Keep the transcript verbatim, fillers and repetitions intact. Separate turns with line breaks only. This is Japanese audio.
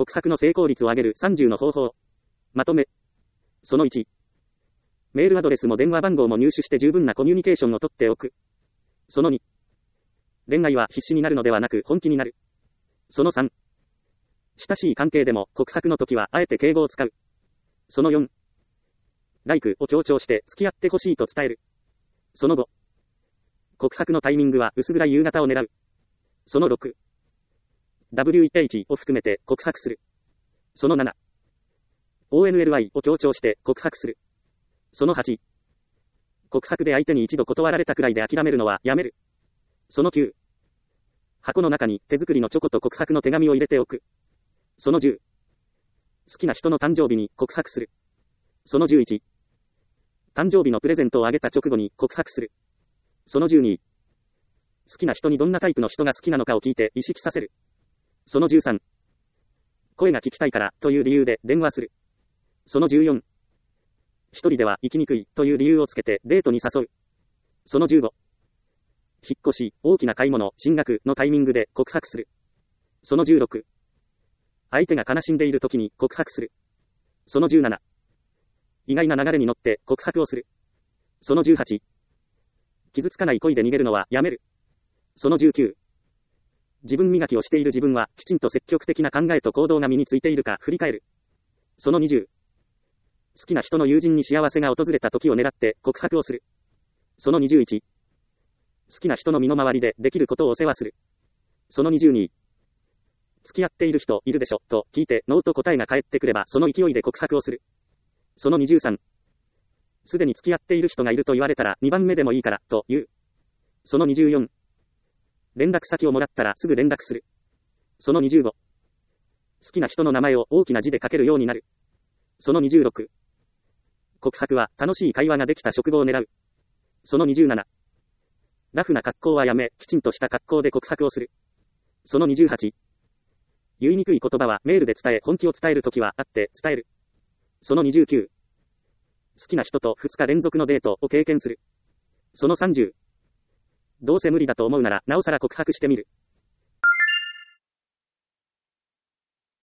告白の成功率を上げるさんじゅうの方法。まとめ。そのいち。メールアドレスも電話番号も入手して十分なコミュニケーションをとっておく。そのに。恋愛は必死になるのではなく本気になる。そのさん。親しい関係でも告白の時はあえて敬語を使う。そのよん。like を強調して付き合ってほしいと伝える。そのご。告白のタイミングは薄暗い夕方を狙う。そのろく。ダブリューエイチ を含めて告白する。そのなな。オーエヌエルワイ を強調して告白する。そのはち。告白で相手に一度断られたくらいで諦めるのはやめる。そのきゅう。箱の中に手作りのチョコと告白の手紙を入れておく。そのじゅう。好きな人の誕生日に告白する。そのじゅういち。誕生日のプレゼントをあげた直後に告白する。そのじゅうに。好きな人にどんなタイプの人が好きなのかを聞いて意識させる。そのじゅうさん。声が聞きたいからという理由で電話する。そのじゅうよん。一人では行きにくいという理由をつけてデートに誘う。そのじゅうご。引っ越し、大きな買い物、進学のタイミングで告白する。そのじゅうろく。相手が悲しんでいる時に告白する。そのじゅうなな。意外な流れに乗って告白をする。そのじゅうはち。傷つかない恋で逃げるのはやめる。そのじゅうきゅう。自分磨きをしている自分はきちんと積極的な考えと行動が身についているか振り返る。そのにじゅう。好きな人の友人に幸せが訪れた時を狙って告白をする。そのにじゅういち。好きな人の身の回りでできることをお世話する。そのにじゅうに。付き合っている人いるでしょと聞いてノーと答えが返ってくればその勢いで告白をする。そのにじゅうさん。すでに付き合っている人がいると言われたらにばんめでもいいからと言う。そのにじゅうよん。連絡先をもらったらすぐ連絡する。そのにじゅうご。好きな人の名前を大きな字で書けるようになる。そのにじゅうろく。告白は楽しい会話ができた職場を狙う。そのにじゅうなな。ラフな格好はやめ、きちんとした格好で告白をする。そのにじゅうはち。言いにくい言葉はメールで伝え、本気を伝えるときは会って伝える。そのにじゅうきゅう。好きな人とふつか連続のデートを経験する。そのさんじゅう。どうせ無理だと思うなら、なおさら告白してみる。